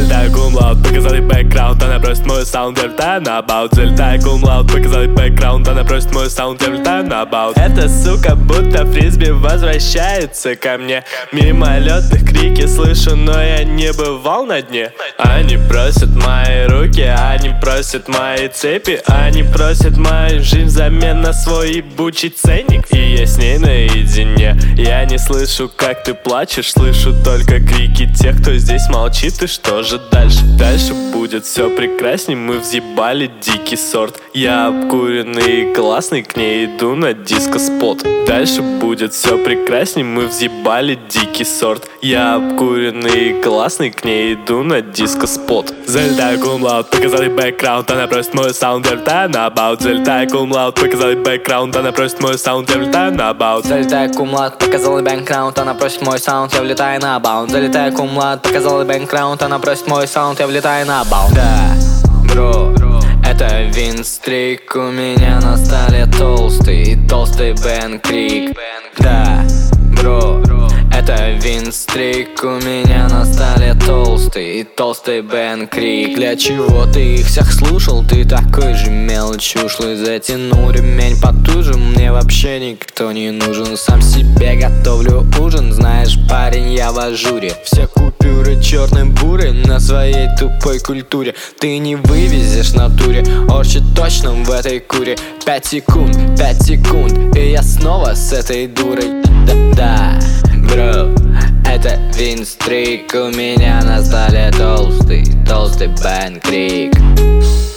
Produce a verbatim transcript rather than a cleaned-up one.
Залетаю кумлаут, показали бэкграунд, она просит мой саунд, я влетаю на баут. Залетаю кумлаут, показали бэкграунд, она просит мой саунд, я влетаю на баут. Эта сука будто фрисби возвращается ко мне. Мимолетных крики слышу, но я не бывал на дне. Они просят мои руки, они просят мои цепи, они просят мою жизнь взамен на свой ебучий ценник. И я с ней наедине, я не слышу, как ты плачешь, слышу только крики тех, кто здесь молчит. И что же дальше? Дальше будет все прекрасней, мы взъебали дикий сорт. Я обкуренный и классный, к ней иду на диско-спот. Дальше будет все прекрасней, мы взъебали дикий сорт. Я обкуренный и классный, к ней иду на диско-спот. Залетаю кумлаут, показали бэкграунд, она просит мой саунд, я влетаю на баут. Залетаю кумлаут, показали бэкграунд, она просит мой саунд, я влетаю на баут. Залетаю кумлаут, показала бэкграунд, она просит мой саунд, я влетаю на баут. Залетаю кумлаут, показала бэкграунд, она просит мой саунд, я влетаю на баут. Да, бро, это винстрик, у меня на столе толстый, толстый Бен Крик. Да, бро, это винстрик, у меня на столе толстый, толстый Бен Крик. Для чего ты их всех слушал? Ты такой же мелочь ушлый. Затянул ремень потуже, мне вообще никто не нужен. Сам себе готовлю ужин, знаешь, парень, я в ажуре. Все купюры черной бурой на своей тупой культуре. Ты не вывезешь в натуре, очень точно в этой куре. Пять секунд, пять секунд, и я снова с этой дурой. Да-да, бро, это винстрик, у меня на столе толстый, толстый Бен Крик.